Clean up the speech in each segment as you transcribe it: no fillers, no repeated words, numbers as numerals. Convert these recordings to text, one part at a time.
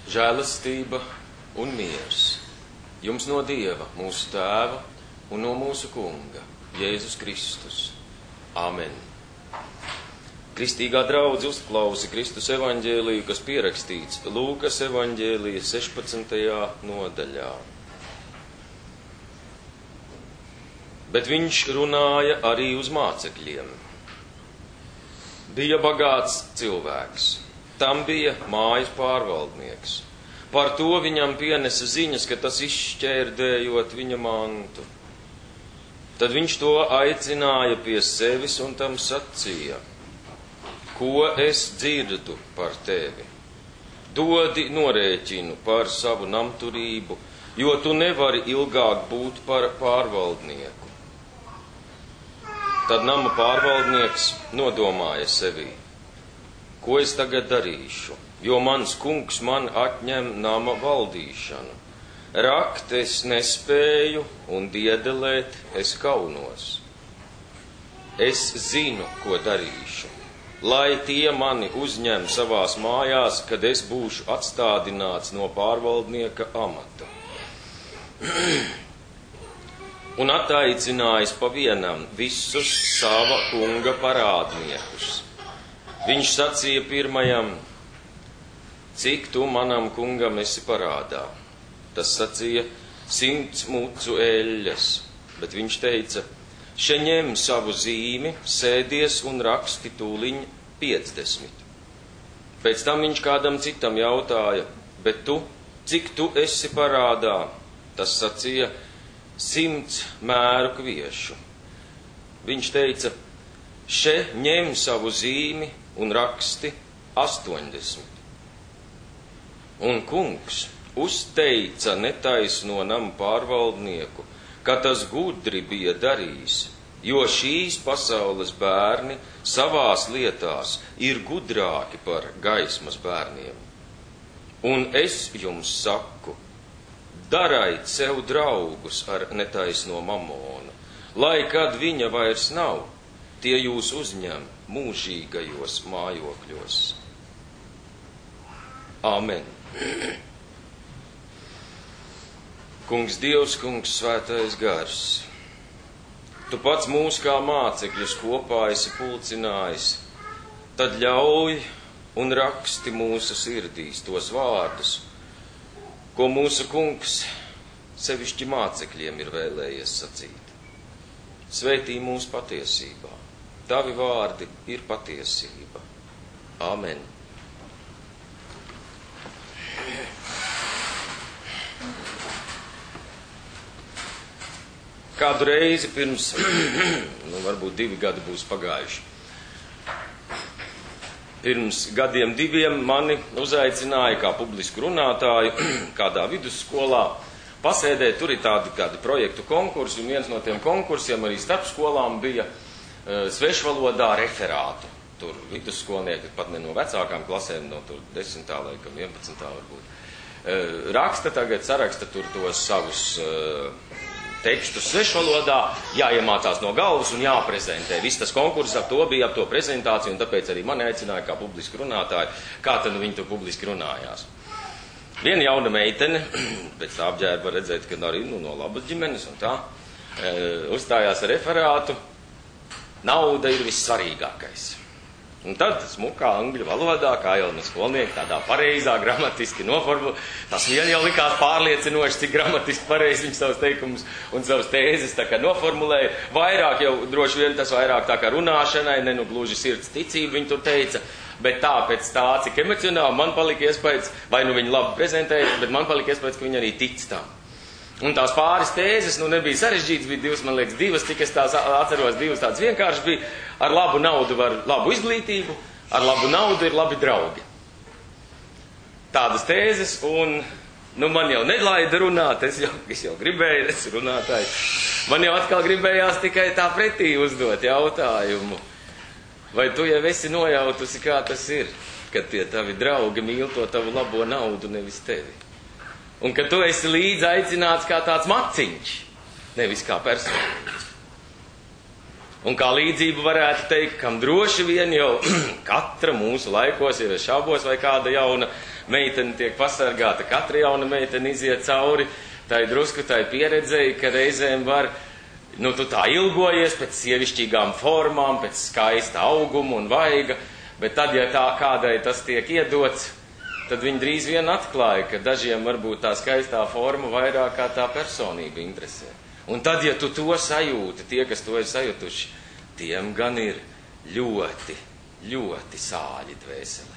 Žēlastība un miers jums no Dieva, mūsu Tēva un no mūsu Kunga, Jēzus Kristus. Amen. Kristīgā draudze uzklausi Kristus evaņģēliju, kas pierakstīts Lūkas evaņģēlija 16. nodaļā. Bet viņš runāja arī uz mācekļiem. Bija bagāts cilvēks. Tam bija mājas pārvaldnieks. Par to viņam pienesa ziņas, ka tas izšķērdējot viņa mantu. Tad viņš to aicināja pie sevis un tam sacīja: Ko es dzirdu par tevi? Dodi norēķinu par savu namturību, jo tu nevari ilgāk būt par pārvaldnieku. Tad nama pārvaldnieks nodomāja sevī: Ko es tagad darīšu, jo mans kungs man atņem nama valdīšanu. Rakt es nespēju un diedelēt es kaunos. Es zinu, ko darīšu, lai tie mani uzņem savās mājās, kad es būšu atstādināts no pārvaldnieka amata. Un attaicinājis pa vienam visus sava kunga parādniekus. Viņš sacīja pirmajam: Cik tu manam kungam esi parādā? Tas sacīja: 100 mucu eļļas. Bet viņš teica: Še ņem savu zīmi, sēdies un raksti tūliņ 50. Pēc tam viņš kādam citam jautāja: Bet tu, cik tu esi parādā? Tas sacīja: 100 mēru kviešu. Viņš teica: Še ņem savu zīmi un raksti 80. Un kungs uzteica netaisno namu pārvaldnieku, ka tas gudri bija darījis, jo šīs pasaules bērni savās lietās ir gudrāki par gaismas bērniem. Un es jums saku, daraiet sev draugus ar netaisno mamonu, lai kad viņa vairs nav, tie jūs uzņem mūžīgajos mājokļos. Āmen. Kungs Dievs, Kungs Svētais Gars, tu pats mūs kā mācekļus kopā esi pulcinājis, tad ļauj un raksti mūsu sirdīs tos vārdus, ko mūsu Kungs sevišķi mācekļiem ir vēlējies sacīt. Svētī mūs patiesībā. Tavi vārdi ir patiesība. Āmen. Kādu reizi pirms, varbūt 2 gadi būs pagājuši. Pirms gadiem 2 mani uzaicināja kā publisku runātāju kādā vidusskolā pasēdēt. Tur ir kādi projektu konkursi, un viens no tiem konkursiem arī starp skolām bija svešvalodā referātu. Tur vidusskolnieki, pat ne no vecākām klasēm, no tur 10. laikam, 11. varbūt. Raksta tagad, saraksta tur tos savus tekstus svešvalodā, jāiemācās no galvas un jāprezentē. Viss tas konkurss ap to bija, ap to prezentāciju, un tāpēc arī mani aicināja kā publiski runātāji, kā tad viņi tur publiski runājās. Viena jauna meitene, pēc tā apģērba redzēt, ka arī no labas ģimenes un tā, uzstājās ar referātu. Nauda ir vissvarīgākais. Un tad smukā angļu valodā, kā jau no skolnieki, tādā pareizā, gramatiski noformulē, tas vien jau likās pārliecinoši, cik gramatiski pareizi viņš savus teikumus un savus tēzes tā kā noformulēja. Vairāk jau, droši vien tas vairāk tā kā runāšanai, ne nu gluži sirds ticību, viņi tur teica, bet tāpēc tā, cik emocionāli man palika iespējas, vai nu viņi labi prezentēja, bet man palika iespējas, ka viņi arī tic tam. Un tās pāris tēzes, nebija sarežģītas, bija 2, man liekas, 2, cik es tās atceros, 2 tādas vienkārši bija. Ar labu naudu var labu izglītību, ar labu naudu ir labi draugi. Tādas tēzes, un man jau nelaida runāt, es jau gribēju, es runātāju. Man jau atkal gribējās tikai tā pretī uzdot jautājumu. Vai tu jau esi nojautusi, kā tas ir, kad tie tavi draugi mīl to tavu labo naudu, nevis tevi? Un ka tu esi līdz aicināts kā tāds maciņš, nevis kā persona. Un kā līdzību varētu teikt, kam droši vien jau katra mūsu laikos, ja es šaubos, vai kāda jauna meitene tiek pasargāta, katra jauna meitene iziet cauri, tai drusku tai pieredzēja, ka reizēm var, tu tā ilgojies pēc sievišķīgām formām, pēc skaista auguma un vaiga, bet tad, ja tā kādai tas tiek iedots, tad viņi drīz vien atklāja, ka dažiem varbūt tā skaistā forma vairāk kā tā personība interesē. Un tad, ja tu to sajūti, tie, kas to ir sajutuši, tiem gan ir ļoti, ļoti sāļi dvēselē.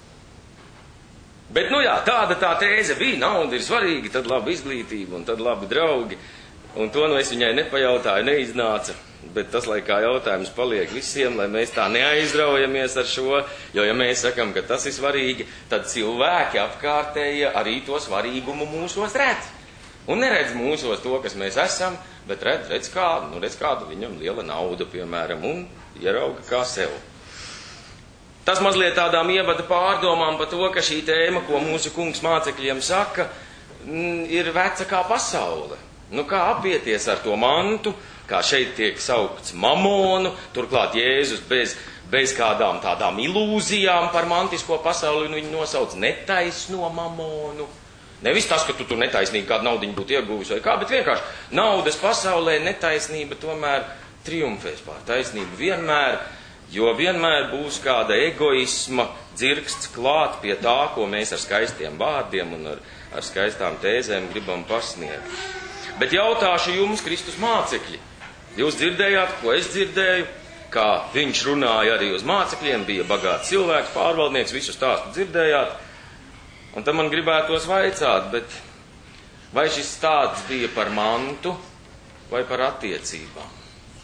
Bet, tāda tā tēze bija, nauda ir svarīga, tad laba izglītība un tad labi draugi. Un to es viņai nepajautāju, neiznāca. Bet tas, lai kā jautājums paliek visiem, lai mēs tā neaizraujamies ar šo, jo ja mēs sakam, ka tas ir svarīgi, tad cilvēki apkārtēji arī to svarīgumu mūsos redz. Un neredz mūsos to, kas mēs esam, bet redz kādu viņam liela nauda, piemēram, un ierauga kā sev. Tas mazliet tādām ievada pārdomām par to, ka šī tēma, ko mūsu kungs mācekļiem saka, ir veca kā pasaule. Kā apieties ar to mantu, kā šeit tiek saukts mamonu, turklāt Jēzus bez kādām tādām ilūzijām par mantisko pasauli, un viņu nosauc netaisno mamonu. Nevis tas, ka tu tur netaisnīgi kādu naudiņu būtu ieguvis vai kā, bet vienkārši naudas pasaulē netaisnība tomēr triumfēs pār taisnību vienmēr, jo vienmēr būs kāda egoisma dzirksts klāt pie tā, ko mēs ar skaistiem vārdiem un ar skaistām tēzēm gribam pasniegt. Bet jautāšu jums, Kristus mācekļi, jūs dzirdējāt, ko es dzirdēju, kā viņš runāja arī uz mācekļiem, bija bagāts cilvēks, pārvaldnieks, visu stāstu dzirdējāt. Un tad man gribētos vaicāt, bet vai šis stāsts bija par mantu vai par attiecībām?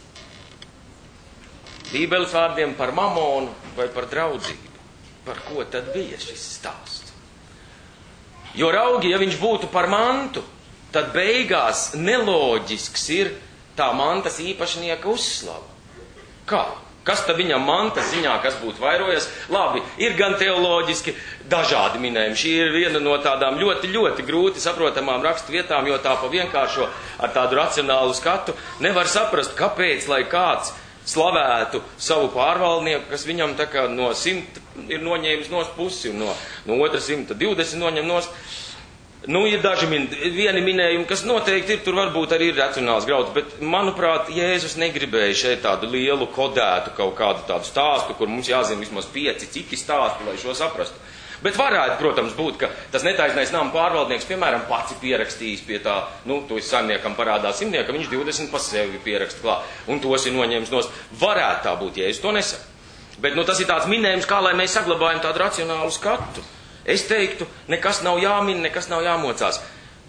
Bībeles vārdiem par mamonu vai par draudzību? Par ko tad bija šis stāsts? Jo raugi, ja viņš būtu par mantu, tad beigās neloģisks ir tā mantas īpašnieka uzslava. Kā? Kas tad viņam mantas ziņā, kas būtu vairojies? Labi, ir gan teoloģiski dažādi minējumi. Šī ir viena no tādām ļoti, ļoti grūti saprotamām rakstu vietām, jo tā pa vienkāršo ar tādu racionālu skatu nevar saprast, kāpēc, lai kāds slavētu savu pārvaldnieku, kas viņam tā kā no 100 ir noņēmis nost pusi un no otra 120 noņem nost. Ir daži vieni minējumi, kas noteikti ir, tur varbūt arī ir racionāls grauds, bet, manuprāt, Jēzus negribēja šeit tādu lielu kodētu kaut kādu tādu stāstu, kur mums jāzina vismaz 5 citi stāsti, lai šo saprastu. Bet varētu, protams, būt, ka tas netaisnais nama pārvaldnieks, piemēram, pats ir pierakstījis pie tā, to saimniekam parādā 100, viņš 20 pa sevi pierakst klāt, un tos ir noņēmis nost. Varētu tā būt, Jēzus to nesaka. Bet, tas ir tāds minējums, kā lai mēs saglabājam tādu racionālu skatu. Es teiktu, nekas nav jāmin, nekas nav jāmocās.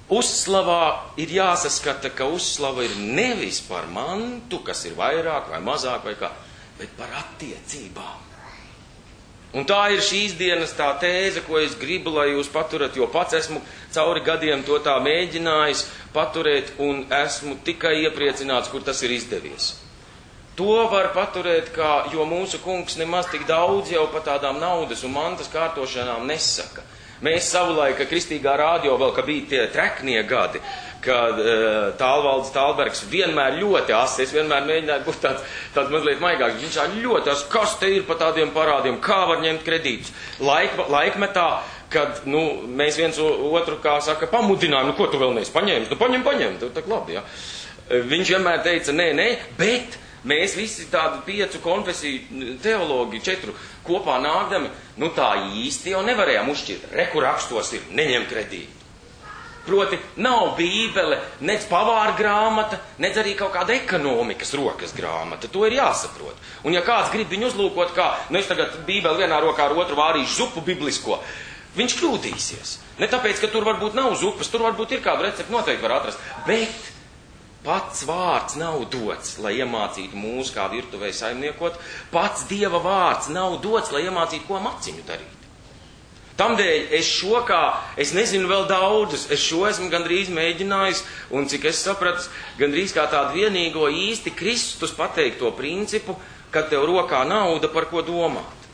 Uzslavā ir jāsaskata, ka uzslava ir nevis par mantu, kas ir vairāk vai mazāk vai kā, bet par attiecībām. Un tā ir šīs dienas tā tēze, ko es gribu, lai jūs paturat, jo pats esmu cauri gadiem to tā mēģinājis paturēt un esmu tikai iepriecināts, kur tas ir izdevies. To var paturēt, jo mūsu kungs nemaz tik daudz jau par tādām naudas un mantas kārtošanām nesaka. Mēs savulaik, kristīgā rādio vēl, ka bija tie treknie gadi, kad Tālvalds Tālbergs vienmēr ļoti asi, es vienmēr mēģināju būt tāds mazliet maigāks, viņš ļoti asi, kas te ir par tādiem parādiem, kā var ņemt kredītus. Laikmetā, kad, mēs viens otru, kā saka, pamudinājām, ko tu vēl neesi paņēmis, paņem, tu tak labi, ja. Viņš vienmēr teica, nē, bet mēs visi tādu 5 konfesiju teologi, 4 kopā nākdami, tā īsti jau nevarējām uzšķirt. Reku rakstos ir neņem kredītu. Proti, nav Bībele, nec pavāra grāmata, nec arī kaut kāda ekonomikas rokas grāmata. To ir jāsaprot. Un ja kāds grib viņu uzlūkot, es tagad Bībeli vienā rokā ar otru vārīšu zupu biblisko, viņš kļūdīsies. Ne tāpēc, ka tur varbūt nav zupas, tur varbūt ir kādu recepti noteikti var atrast, bet pats vārds nav dots, lai iemācītu mūs kā virtuvē saimniekot. Pats Dieva vārds nav dots, lai iemācītu, ko maciņu darīt. Tamdēļ es nezinu vēl daudzus, es šo esmu gandrīz mēģinājis, un cik es sapratu, gandrīz kā tādu vienīgo īsti Kristus pateikto principu, kad tev rokā nauda, par ko domāt.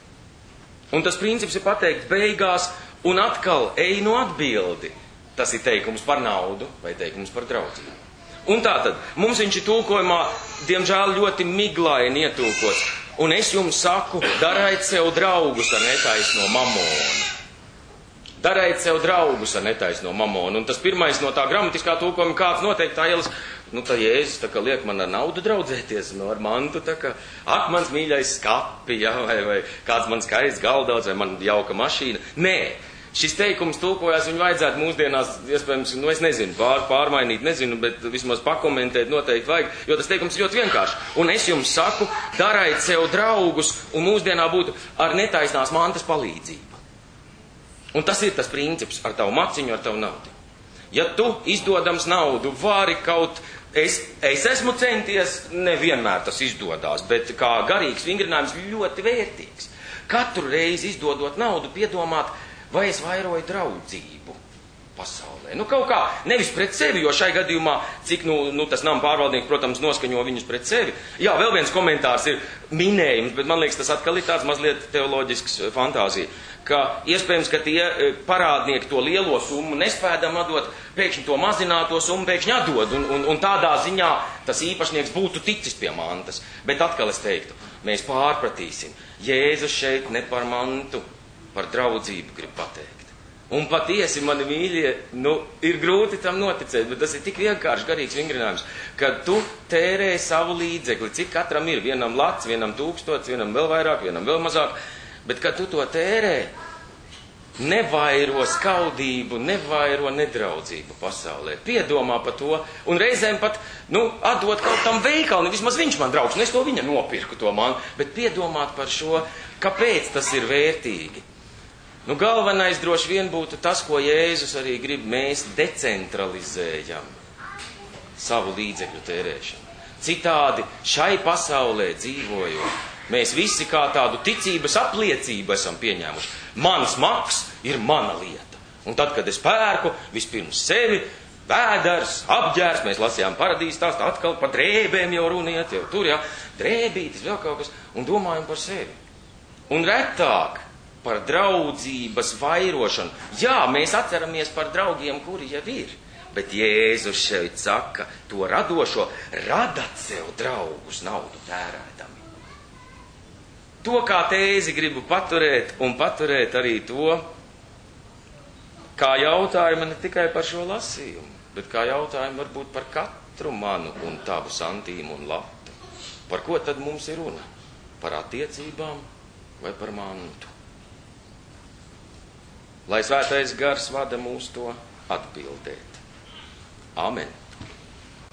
Un tas princips ir pateikt beigās, un atkal ej no atbildi. Tas ir teikums par naudu vai teikums par draudzību. Un tātad, mums viņš ir tulkojumā, diemžēl, ļoti miglaini ietulkots. Un es jums saku, dariet sev draugus ar netaisno mamonu. Darēt sev draugus ar netaisno mamonu. Un tas pirmais no tā gramatiskā tulkojuma kāds noteikti tā ielas, tā Jēzus tā kā liek man ar naudu draudzēties, ar mantu, tā kā, ak, mans mīļais skapi, ja, vai kāds man skaists galdauds, vai man jauka mašīna. Nē, šis teikums tulkojās, viņu vajadzētu mūsdienās, iespējams, es nezinu, pārmainīt, nezinu, bet vismaz pakomentēt noteikti vajag, jo tas teikums ļoti vienkārši. Un es jums saku, darēt sev draugus, un mūsdienā būtu ar netaisnās mantas palīdzību. Un tas ir tas princips ar tavu maciņu, ar tavu naudu. Ja tu izdodams naudu vari kaut, es esmu centies, nevienmēr tas izdodās, bet kā garīgs vingrinājums ļoti vērtīgs. Katru reizi izdodot naudu piedomāt, vai es vairoju draudzību pasaulē. Kaut kā, nevis pret sevi, jo šai gadījumā, cik tas nama pārvaldnieks, protams, noskaņo viņus pret sevi. Jā, vēl viens komentārs ir minējums, bet man liekas, tas atkal ir tāds mazliet teoloģisks fantāzija, ka iespējams, ka tie parādnieki to lielo summu nespēdam atdot, pēkšņi to mazināto summu pēkšņi atdod, un tādā ziņā tas īpašnieks būtu ticis pie mantas. Bet atkal es teiktu, mēs pārpratīsim. Jēzus šeit ne par mantu, par draudzību grib pateikt. Un patiesi, mani mīļie, ir grūti tam noticēt, bet tas ir tik vienkārši garīgs vingrinājums, kad tu tērē savu līdzekli, cik katram ir, vienam lats, vienam 1000, vienam vēl vairāk, vienam vēl mazāk, bet kad tu to tērē, nevairo skaudību, nevairo nedraudzību pasaulē. Piedomā par to, un reizēm pat, atdot kaut tam veikalu, vismaz viņš man draugs, un es to viņa nopirku to man, bet piedomāt par šo, kāpēc tas ir vērtīgi. Galvenais droši vien būtu tas, ko Jēzus arī grib, mēs decentralizējam savu līdzekļu tērēšanu. Citādi šai pasaulē dzīvojot, mēs visi kā tādu ticības apliecību esam pieņēmuši. Mans maks ir mana lieta. Un tad, kad es pērku, vispirms sevi, vēders, apģērs, mēs lasījām paradīzes stāstu, atkal par drēbēm jau runiet, jau tur, drēbītis, vēl kaut kas, un domājam par sevi. Un retāk par draudzības vairošanu. Jā, mēs atceramies par draugiem, kuri jau ir, bet Jēzus šeit saka, to radošo, radat sev draugus naudu tērēdami. To kā tēzi gribu paturēt, un paturēt arī to, kā jautājumu ne tikai par šo lasījumu, bet kā jautājumu varbūt par katru manu un tavu santīmu un latu. Par ko tad mums ir runa? Par attiecībām vai par mantu? Lai svētais gars vada mūs to atbildēt. Amen.